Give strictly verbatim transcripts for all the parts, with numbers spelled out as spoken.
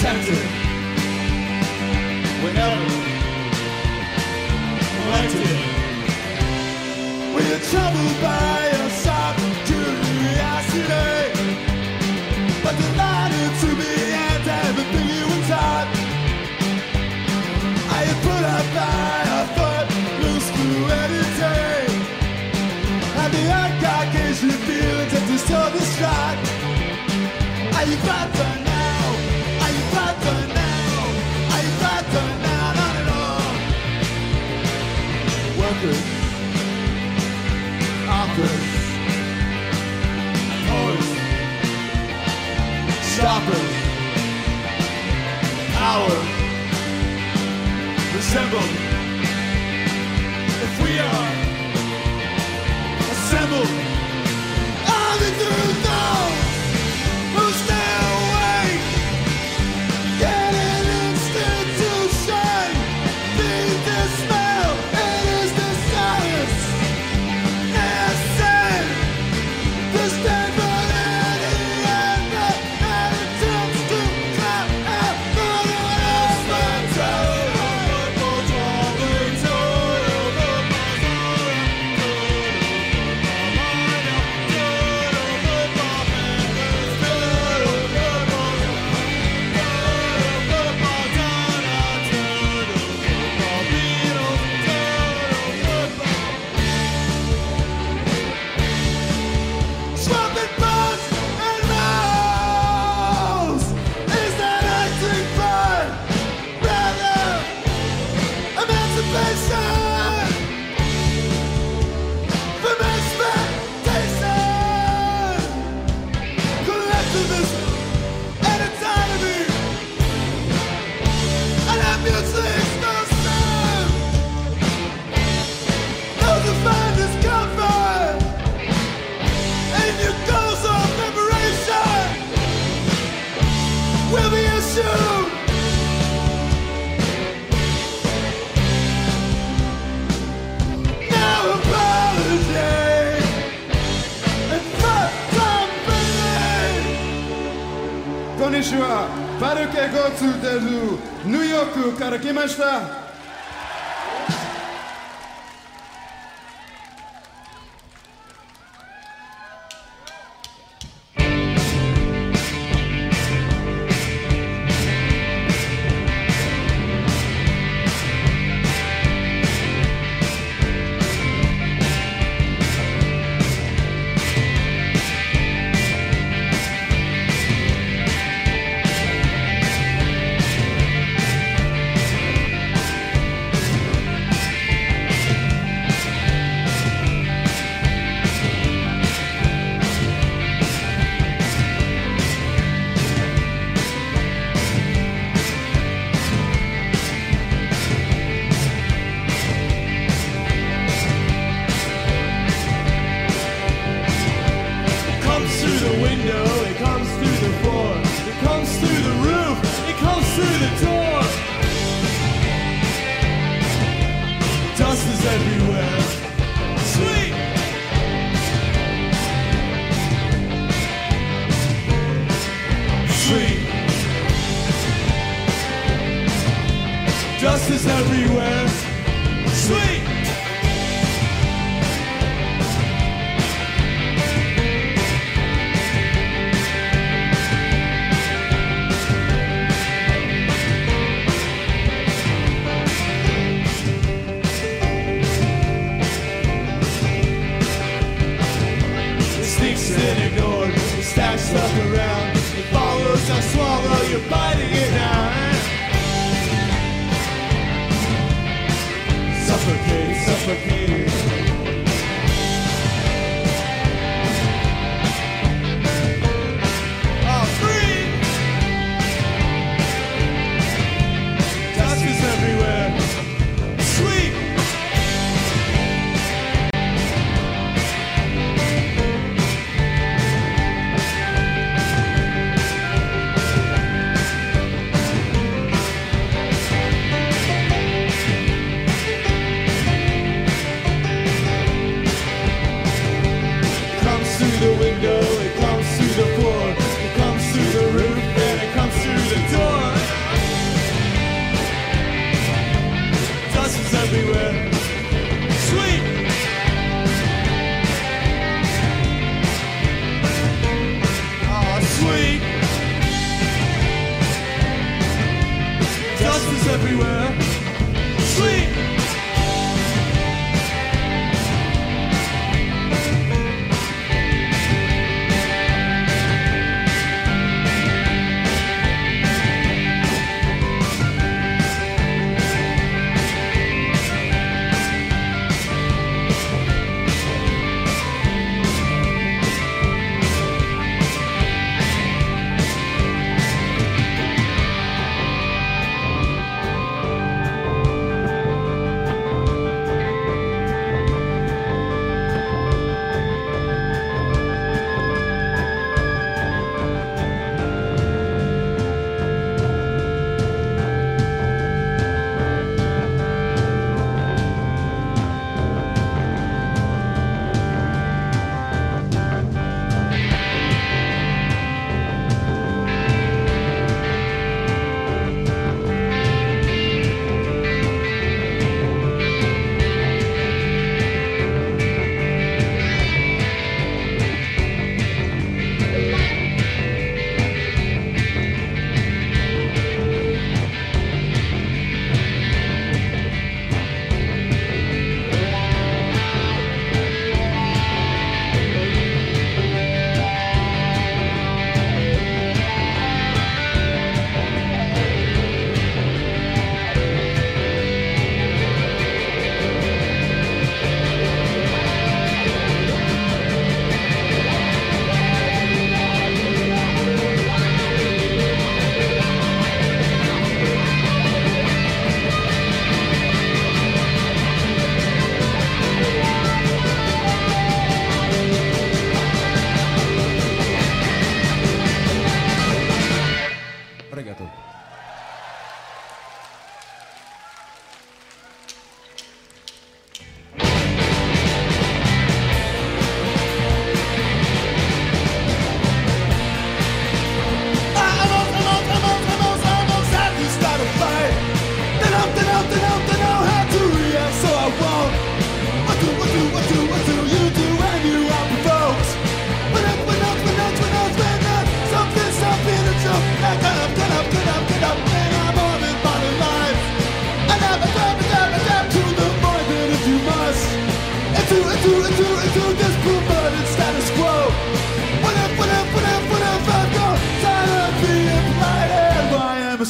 tempted, whenever elected. When you're troubled by your sovereign curiosity, but delighted to be and everything you were taught. Are you put out by a footloose fluidity? And the uncaucasian feelings that distort the shot. Are you better now? Are you better now? Are you better now? Not at all. Workers, authors, poets, shoppers, power, resemble. If we are assembled, all the truth knows who stay awake. Get an institution, feed the smell, it is the science. Listen, the stand validity and the attempts to clap out for the swapping buzz and mouse. Is that acting fun? Rather, emancipation from expectation. Collectivism and autonomy, and that mutually exclusive. Those who find discomfort and your goals of liberation will be issued. No apology and fuck something. Konnichiwa, Baruke Gotsu desu. New York から来ました。 Dust is everywhere. Sweet. Sweet. Dust is everywhere. Sweet. And ignored, it stacks stuff around. It follows, I swallow, you're biting it now. Suffocate.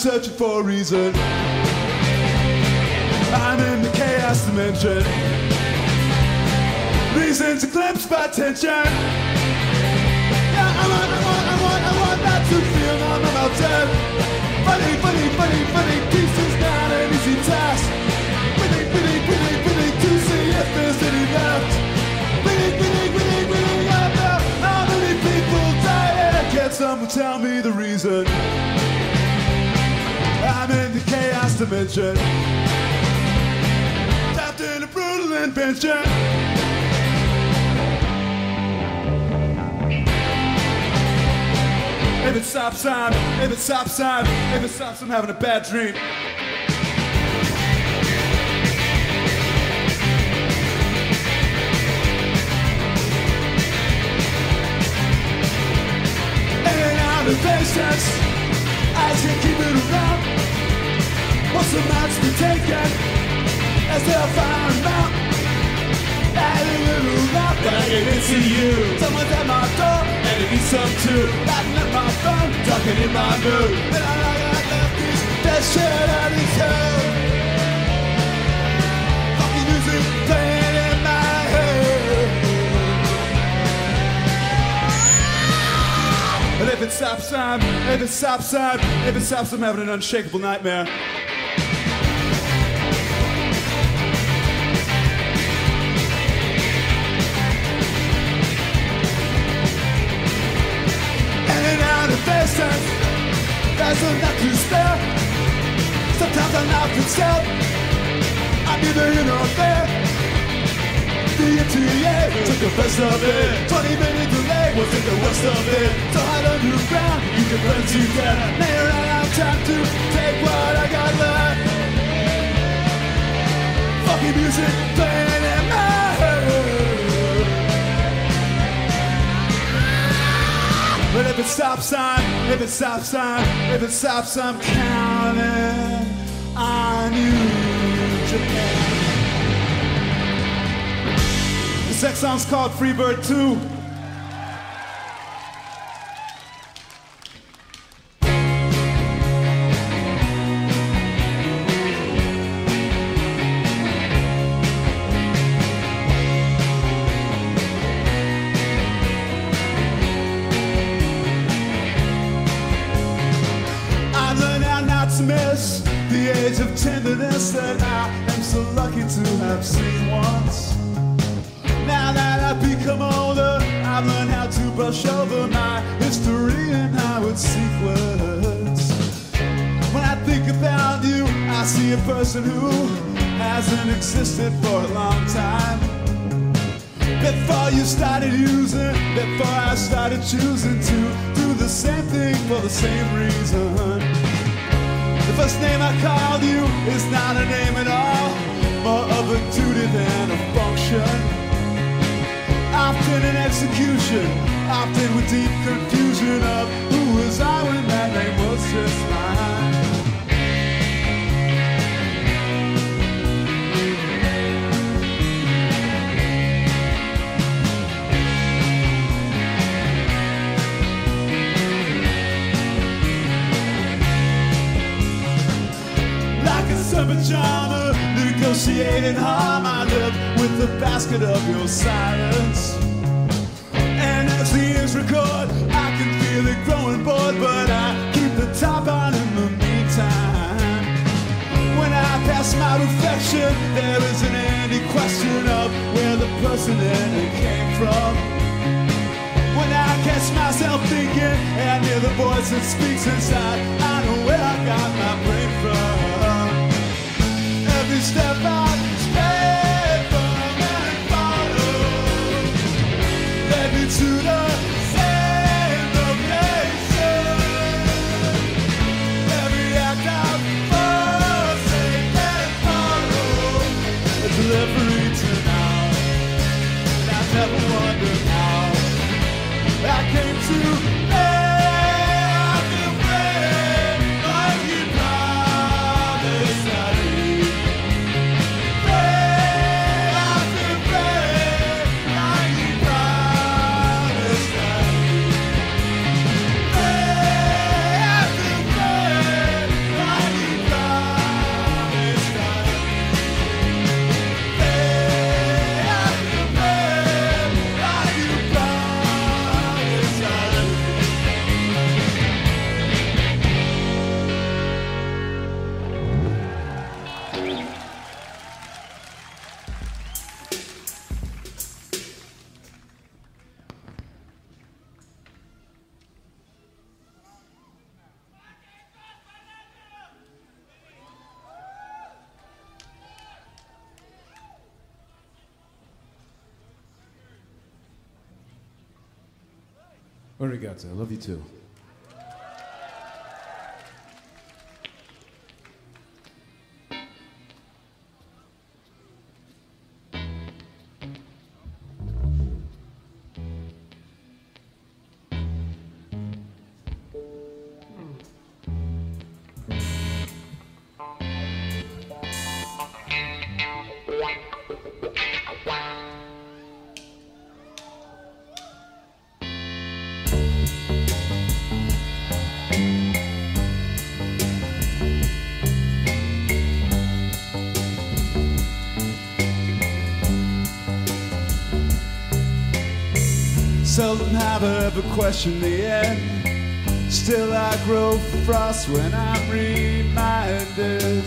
searching for a reason. I'm in the chaos dimension. Reasons eclipsed by tension. Yeah, I want, I want, I want, I want not to feel I'm about dead. Funny, funny, funny, funny, peace is not an easy task. Winning, winning, winning, winning to see if there's any left. Winning, winning, winning, winning, I know how many people die. Can someone tell me the reason? I'm in the chaos dimension. Trapped in a brutal invention. If it stops, I'm, if it stops, I'm, if it stops, I'm having a bad dream. In and out of patience, I can't keep it around. Once the match be taken, as they'll find out. Add a little love, but I gave it to you. Someone's at my door, and it needs some too. Lighting up my phone, talking in my mood. Then I got left this, that shit out of hell. Fucking music playing in my head. And if it stops, I'm, if it stops, I'm, if it stops, I'm having an unshakable nightmare. There's enough to spare. Sometimes I'm not concerned. I'm either in or there. The M T A took the best of it. Twenty minute delay will take the worst of it. So hot underground, you can burn to death. Now I have time to take what I got left. Fucking music playing in my head. But if it stops, I'm, if it stops, I'm, if it stops, I'm counting on you, Japan. This next song's called Freebird two. Miss the age of tenderness that I am so lucky to have seen once. Now that I've become older, I've learned how to brush over my history and how it's sequenced. When I think about you, I see a person who hasn't existed for a long time. Before you started using, before I started choosing to do the same thing for the same reason. The first name I called you is not a name at all, more of a duty than a function. Often in execution, often with deep confusion of who was I when that name was just mine. Pajama, negotiating harm. I live with the basket of your silence. And as the years record, I can feel it growing bored, but I keep the top on in the meantime. When I pass my reflection, there isn't any question of where the person in it came from. When I catch myself thinking and hear the voice that speaks inside, I know where I got my brain from. Every step I stray from and follow led me to the same location. Every act I forsake and follow a delivery to now. And I never wondered how I came to Arigato. I love you too. Seldom have I ever questioned the end. Still I grow frost when I'm reminded.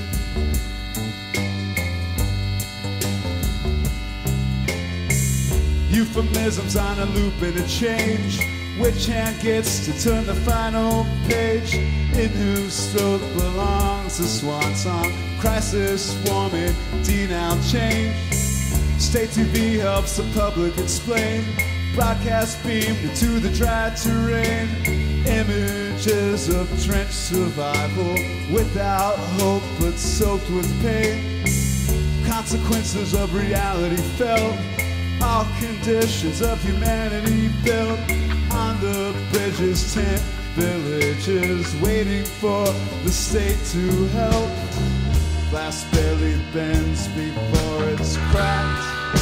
Euphemisms on a loop and a change. Which hand gets to turn the final page? In whose throat belongs the swan song? Crisis warming, denial change. State T V helps the public explain. Broadcast beamed into the dry terrain. Images of trench survival without hope but soaked with pain. Consequences of reality felt. All conditions of humanity built on the bridges, tent villages waiting for the state to help. Glass barely bends before it's cracked.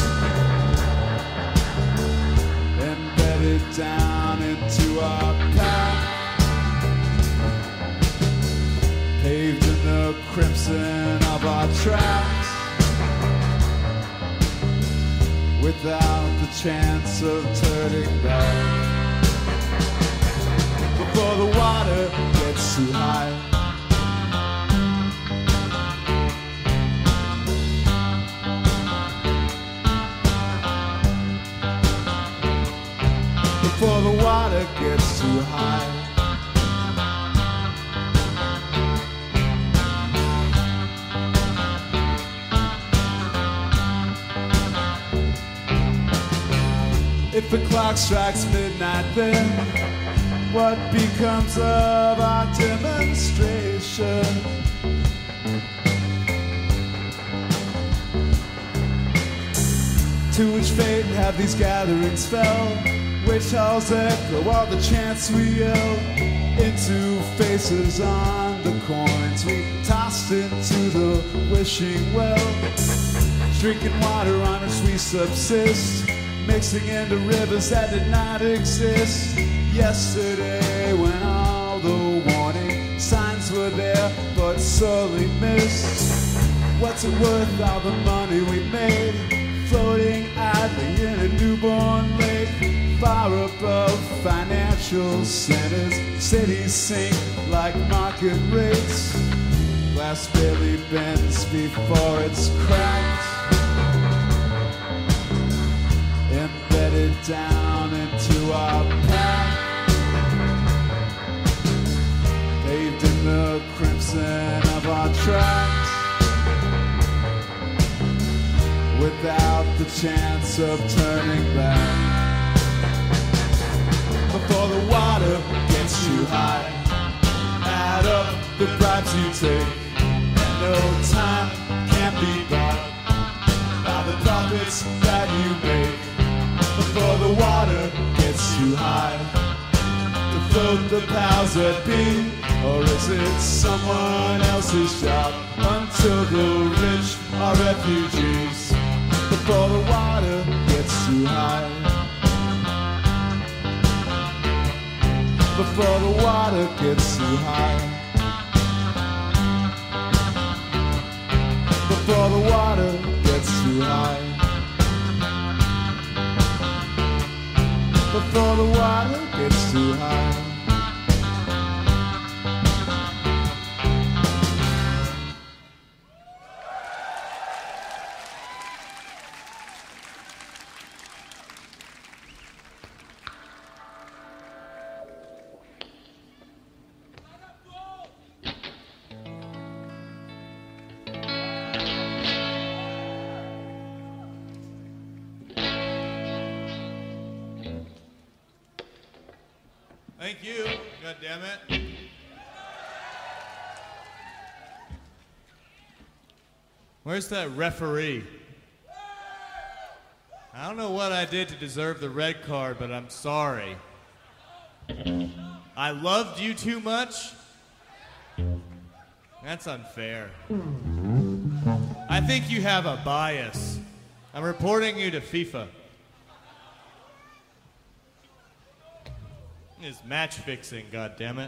Down into our path, paved in the crimson of our tracks, without the chance of turning back. Before the water gets too high, before the water gets too high. If the clock strikes midnight, then what becomes of our demonstration? To which fate have these gatherings fell? Which halls echo all the chants we yell into faces on the coins we tossed into the wishing well. Drinking water on which we subsist, mixing into rivers that did not exist. Yesterday when all the warning signs were there but sorely missed. What's it worth, all the money we made, floating idly in a newborn lake? Far above financial centers, cities sink like market rates. Glass barely bends before it's cracked, embedded down into our path, paved in the crimson of our tracks, without the chance of turning back. Before the water gets too high, add up the bribes you take, and no time can't be bought by the profits that you make. Before the water gets too high to float the powers that be, or is it someone else's job until the rich are refugees? Before the water gets too high, before the water gets too high, before the water gets too high, before the water gets too high. Thank you. God damn it. Where's that referee? I don't know what I did to deserve the red card, but I'm sorry. I loved you too much? That's unfair. I think you have a bias. I'm reporting you to FIFA. It's match fixing, goddammit.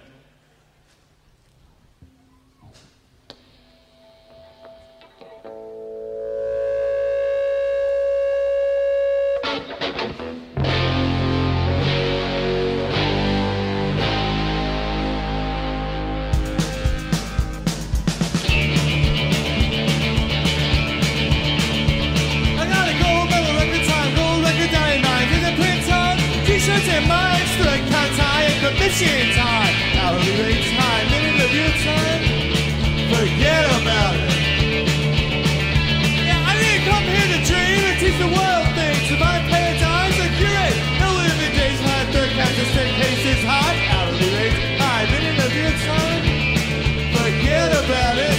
Mission time, hourly rate time, minute of your time. Forget about it. Yeah, I didn't come here to dream and teach the world things. If I pay a dime to curate, no living days high, third captain, ten cases high, hourly rate high, minute of your time. Forget about it.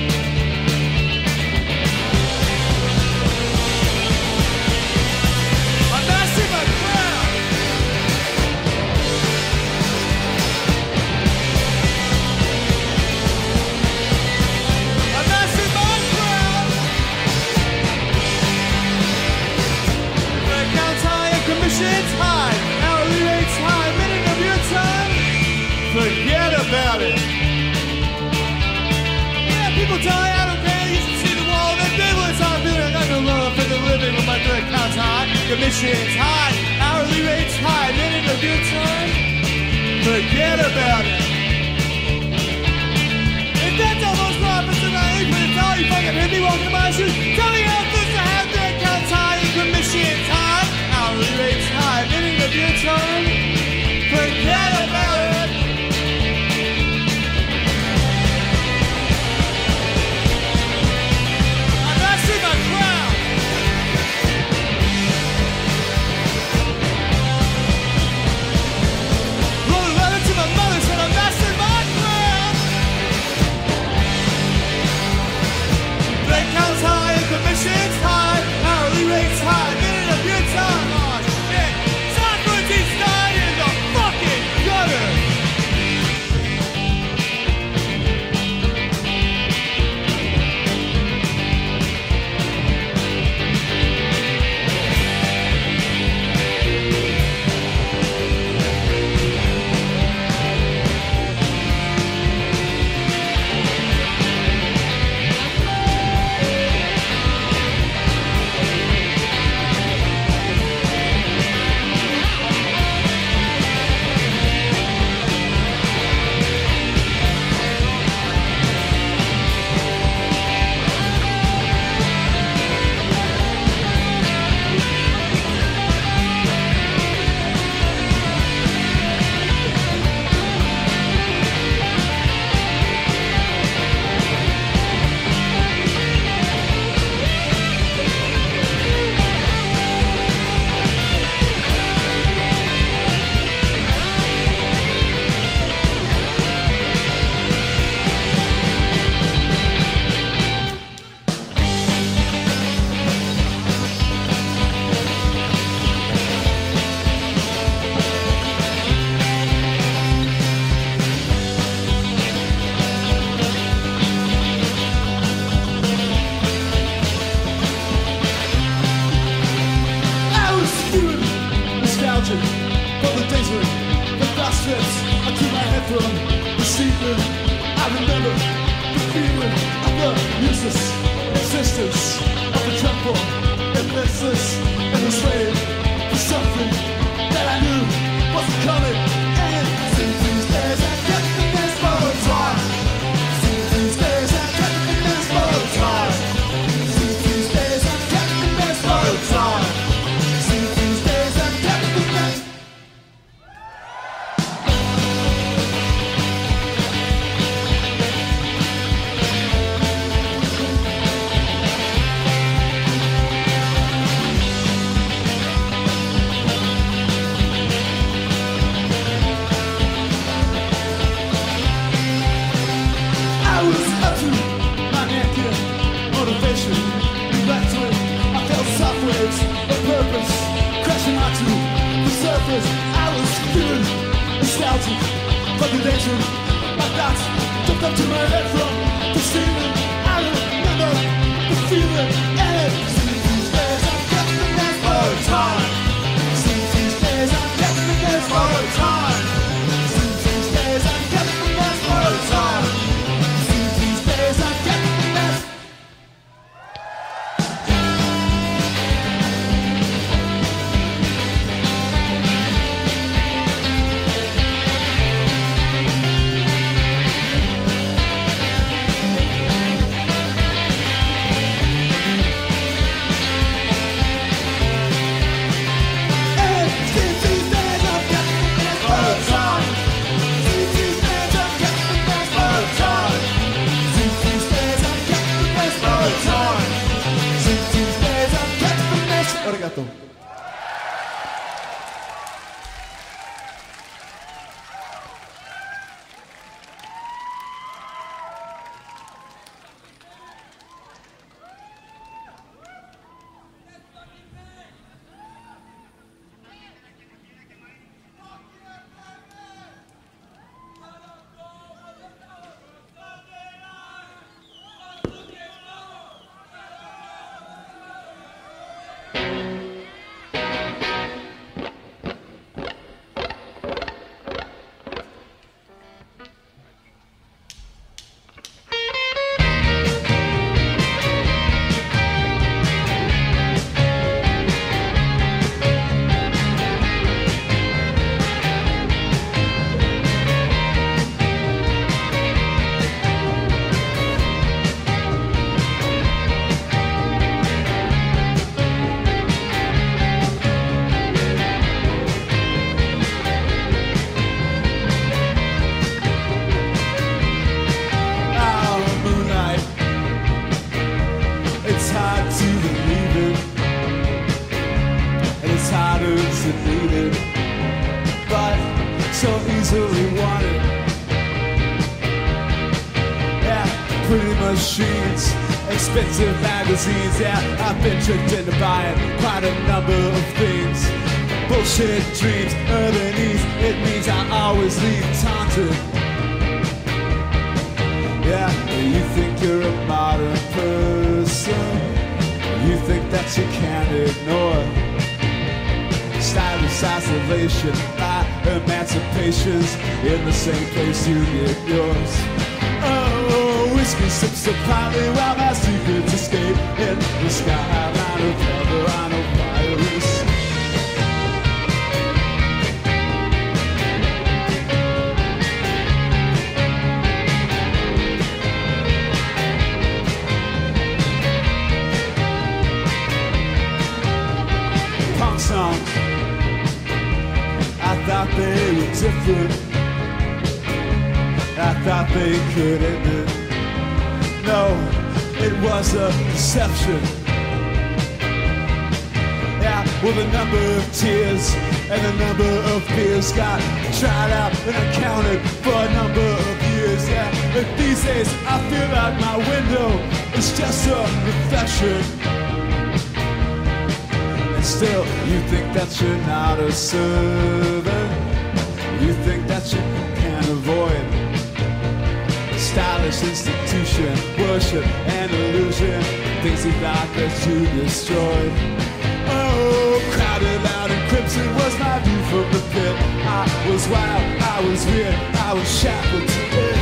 I'm mastering my crowd. Commission's high, hourly rates high, minute of your time. Forget about it. Yeah, people die, I don't care. You should see the wall. That biblets I'm feeling like a love for the living with my direct count's high. Commission's high, hourly rates high, minute of your time. Forget about it. If that's almost profits and I ain't gonna tell you fucking hit me walking in my shoes. Tell me how this to have direct count's high and commission's high. Hourly rates high, minute of your time. Forget about it. I'm mastering my crowd. Wrote a letter to my mother, said I'm mastering my crowd. Rate counts high and commission's high. Hourly rates high, minute of your time. Cause I was feeling nostalgic for the days when my thoughts jumped up to my head from the ceiling. I remember the feeling, and since these days I'm getting this all the time. Since these days I'm getting this all the time. Since these days I'm getting this all the time. Since these days I'm getting this. Arigato. Machines, expensive magazines, yeah, I've been tricked into buying quite a number of things. Bullshit dreams, urban ease, it means I always leave taunted. Yeah, you think you're a modern person, you think that you can't ignore stylish isolation, my emancipation's in the same place you get yours. Oh, whiskey sips of poly while my secrets escape in the skyline of heather on a virus. Punk songs, I thought they were different. I thought they could end it. No, it was a deception. Yeah, well, the number of tears and the number of beers got tried out and accounted for a number of years. Yeah, but these days I feel like my window is just a reflection. And still, you think that you're not a servant. You think that you can't avoid stylish institution, worship and illusion, things he thought that you destroyed. Oh, crowded out and crimson was my view from the pit. I was wild, I was weird, I was shackled to it.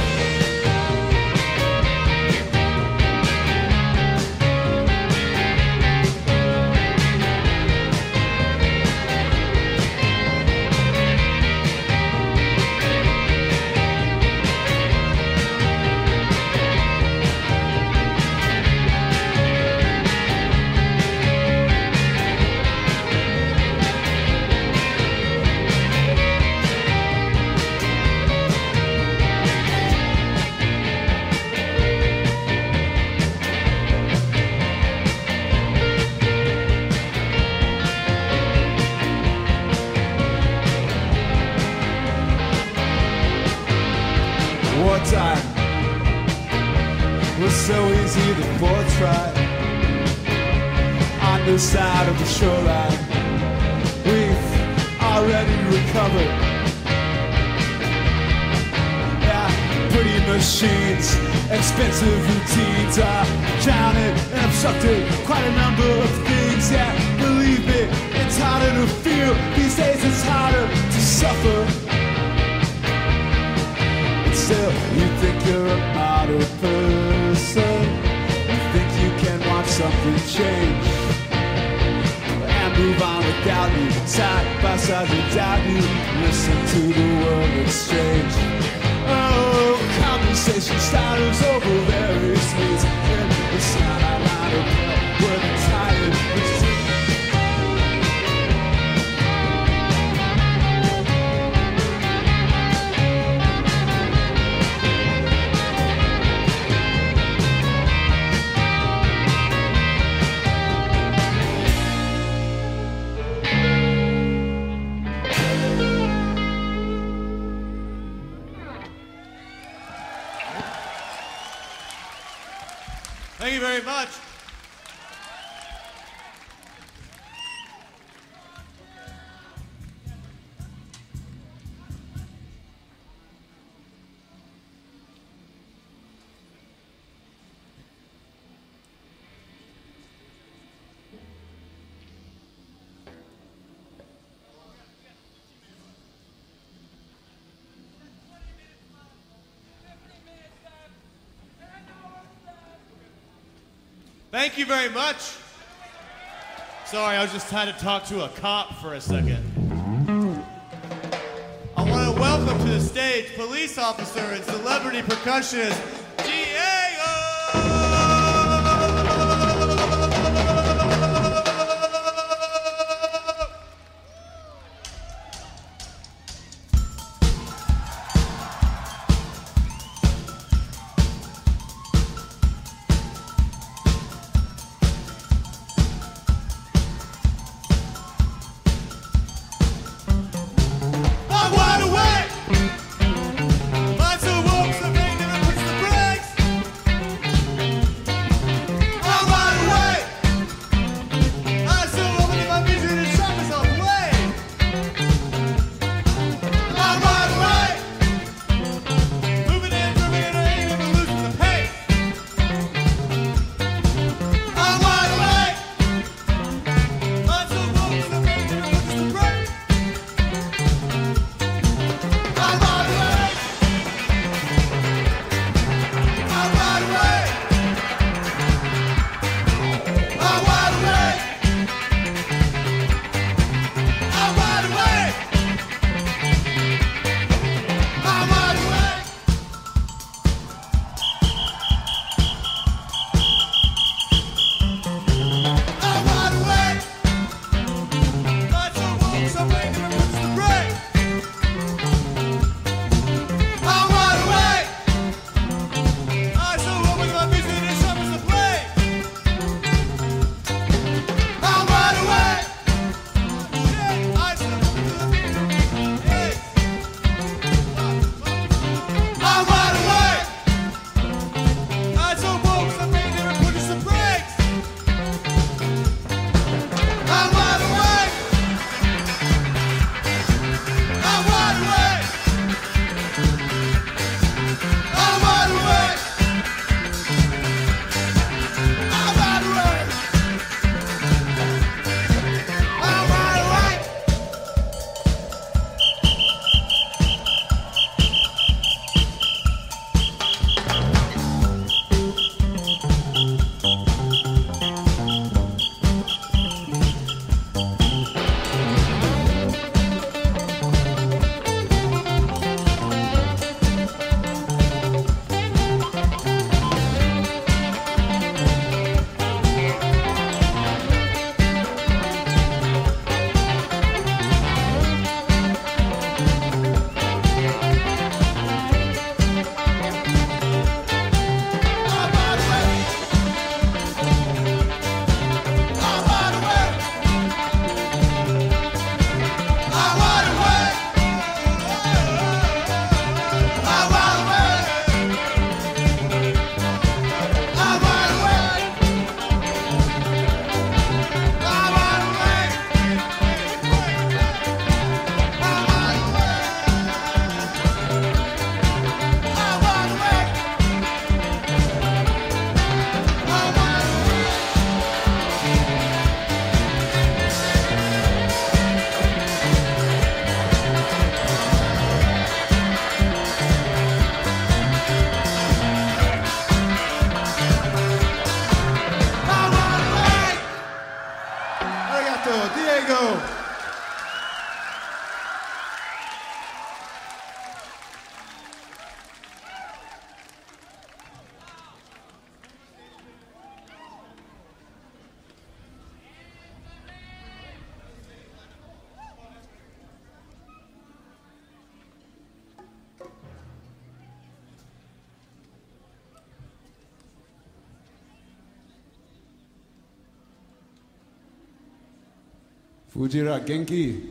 Wartime was so easy to portray. On the side of the shoreline, we've already recovered. Yeah, pretty machines, expensive routines are counted and obstructed quite a number of things. Yeah, believe me, it's harder to feel these days. It's harder to suffer. But still, you think you're a modern person. You think you can watch something change and move on without you, side by side without you. Listen to the world exchange. Oh, conversation starters over various needs. And it's not a lot of we're tired. Thank you very much. Thank you very much. Sorry, I was just trying to talk to a cop for a second. I want to welcome to the stage police officer and celebrity percussionist Diego! I'm wide awake! Find some wolves, the vein never puts the bread! Fujira Genki.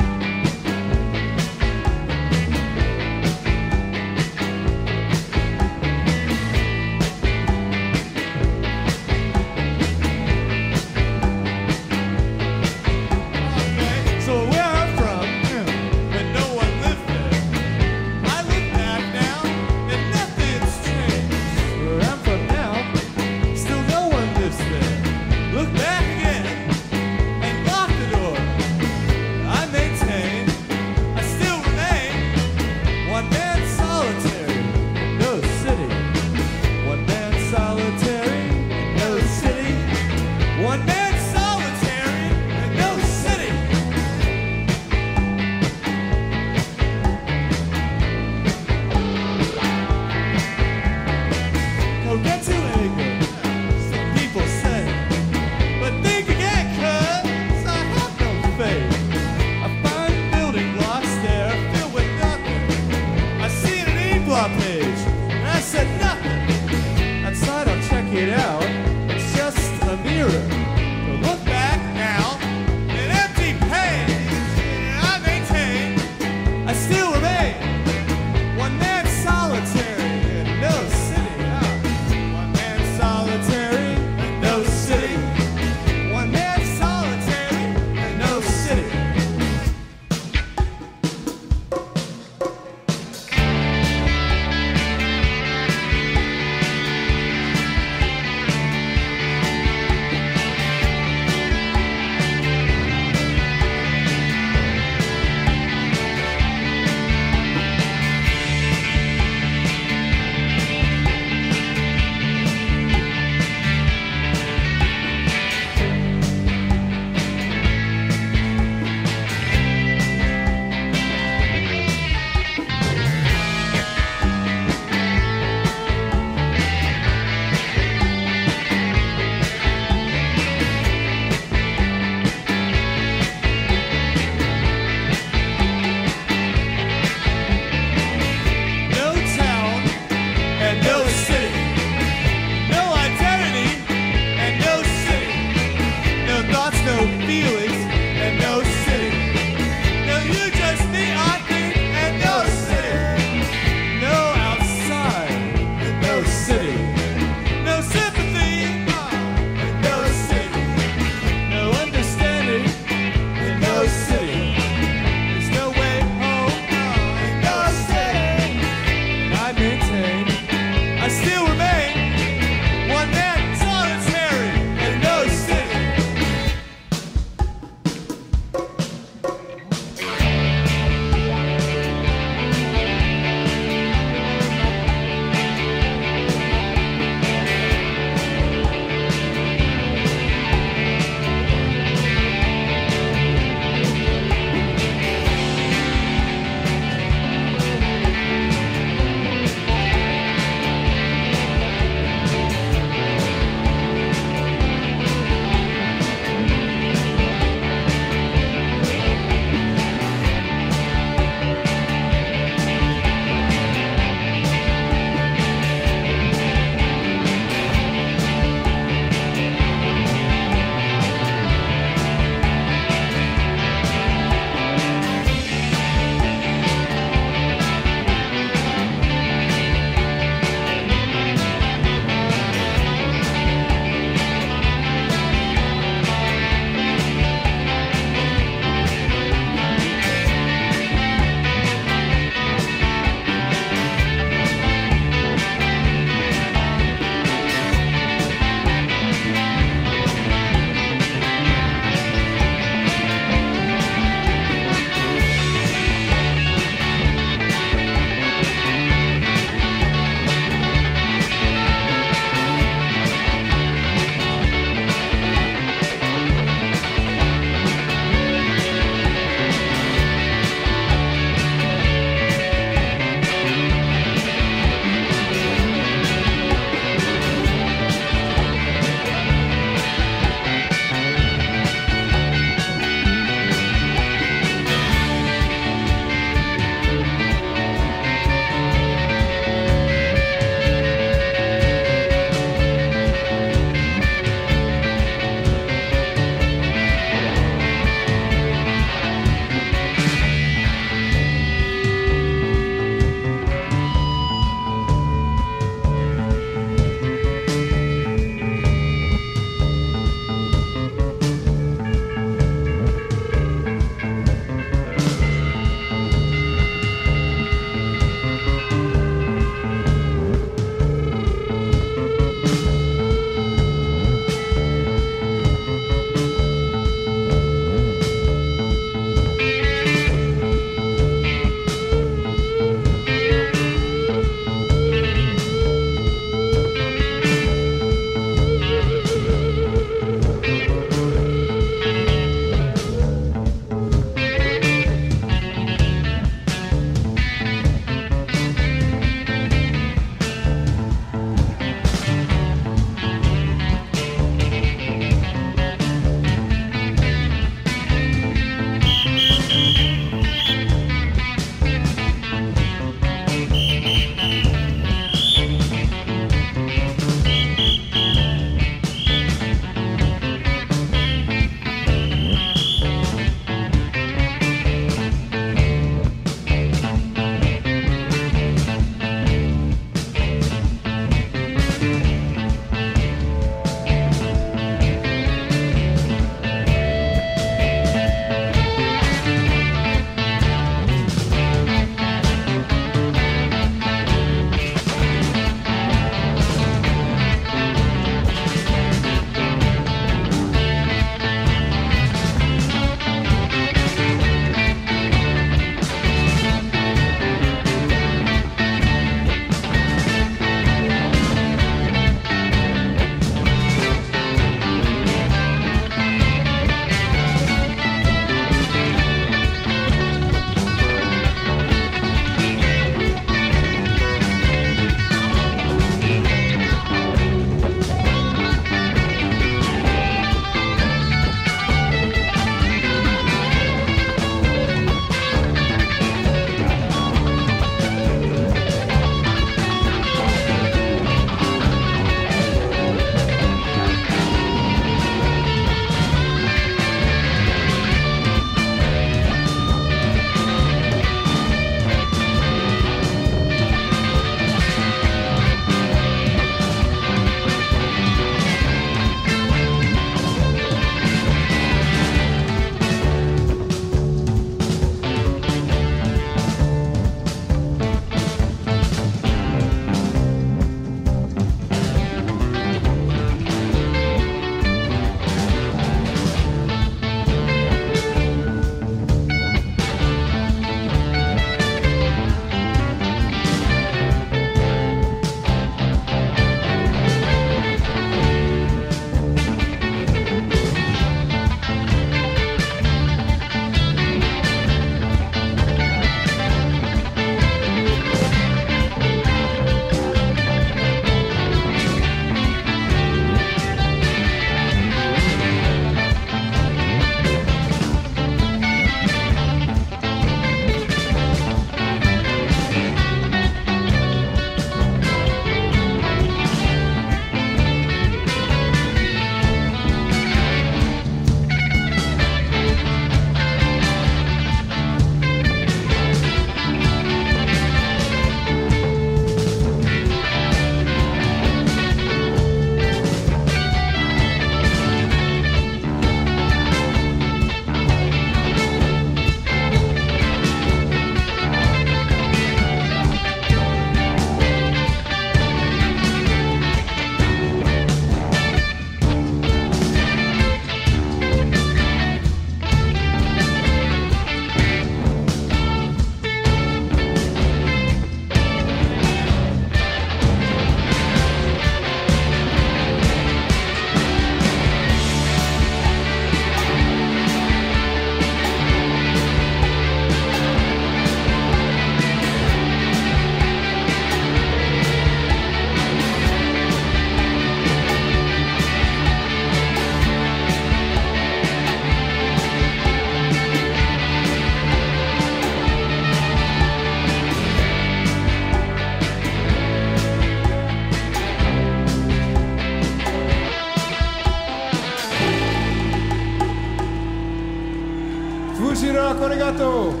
Fujiro, arigato.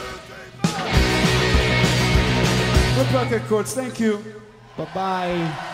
Thank you. Bye-bye.